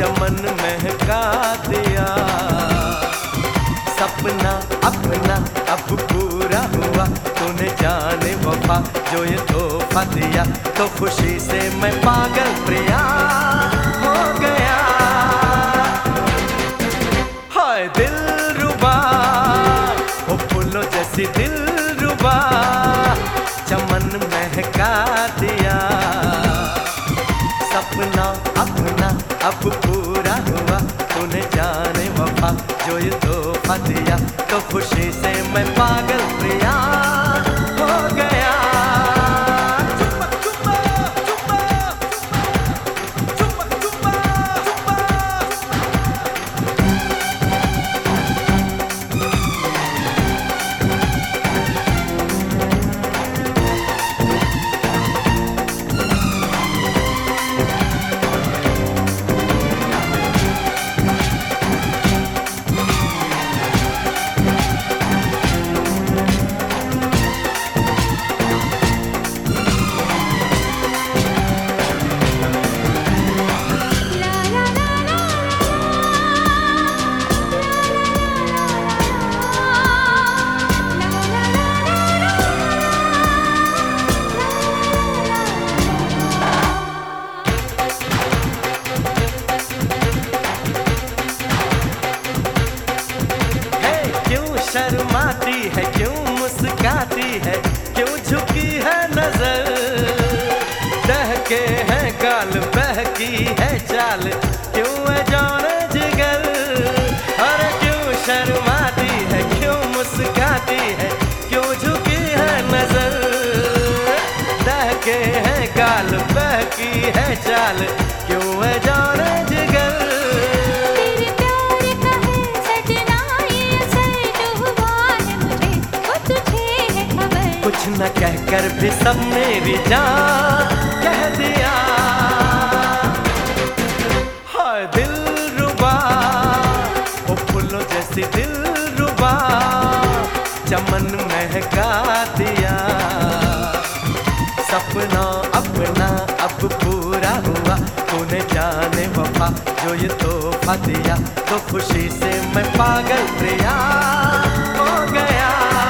चमन महका दिया। सपना अपना अब पूरा हुआ, तूने जाने वफा जो ये तोहफा दिया। तो खुशी से मैं पागल प्रिया हो गया। हाय दिलरुबा, ओ फूलों जैसी दिलरुबा, चमन महका दिया। सपना अपना अब पूरा हुआ, तूने जाने वफा जो ये तोहफा दिया। तो खुशी से मैं पागल प्रिया हो गया। शर्माती है क्यों मुस्काती है, क्यों झुकी है नजर। दहके हैं गाल बहकी है चाल, क्यों है जाने जिगर। अरे क्यों शर्माती है क्यों मुस्काती है, क्यों झुकी है नजर। दहके हैं गाल बहकी है चाल, क्यों है जाने जिगर। कुछ न कहकर भी सब मेरी जान कह दिया। हाय दिलरुबा, ओ फूलों जैसी दिलरुबा, चमन महका दिया। सपना अपना अब पूरा हुआ, तूने जाने वफा जो ये तोहफा दिया। तो खुशी से मैं पागल प्रिया हो गया।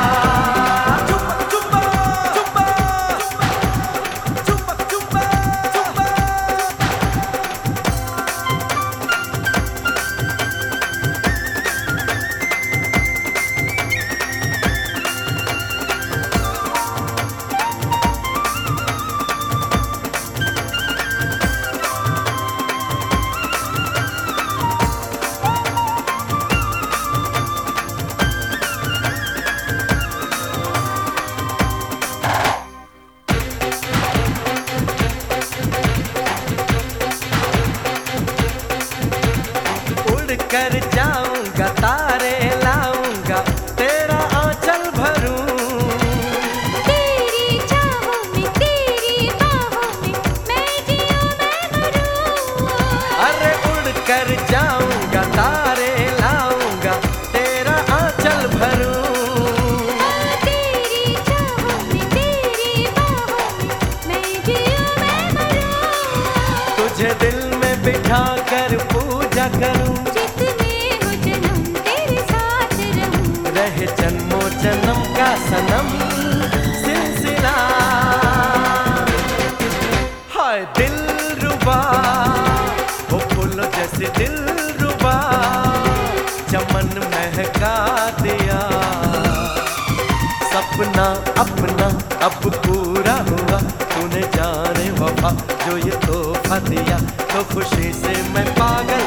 कर जाऊंगा तारे लाऊंगा, तेरा आंचल भरूं। तेरी चाहों में तेरी बाहों में मैं जियूं मैं मरूं। अरे उड़ कर जाऊंगा तारे लाऊंगा, तेरा आंचल भरूं। तेरी चाहों में तेरी बाहों में मैं जियूं मैं मरूं। तुझे दिल में बिठा कर पूजा करूं, रहे जन्मों जन्म का सनम सिलसिला। हाय दिलरुबा, वो फूलों जैसी दिलरुबा, चमन महका दिया। सपना अपना अब पूरा हुआ, तूने जाने वफा जो ये तोहफा दिया। तो खुशी से मैं पागल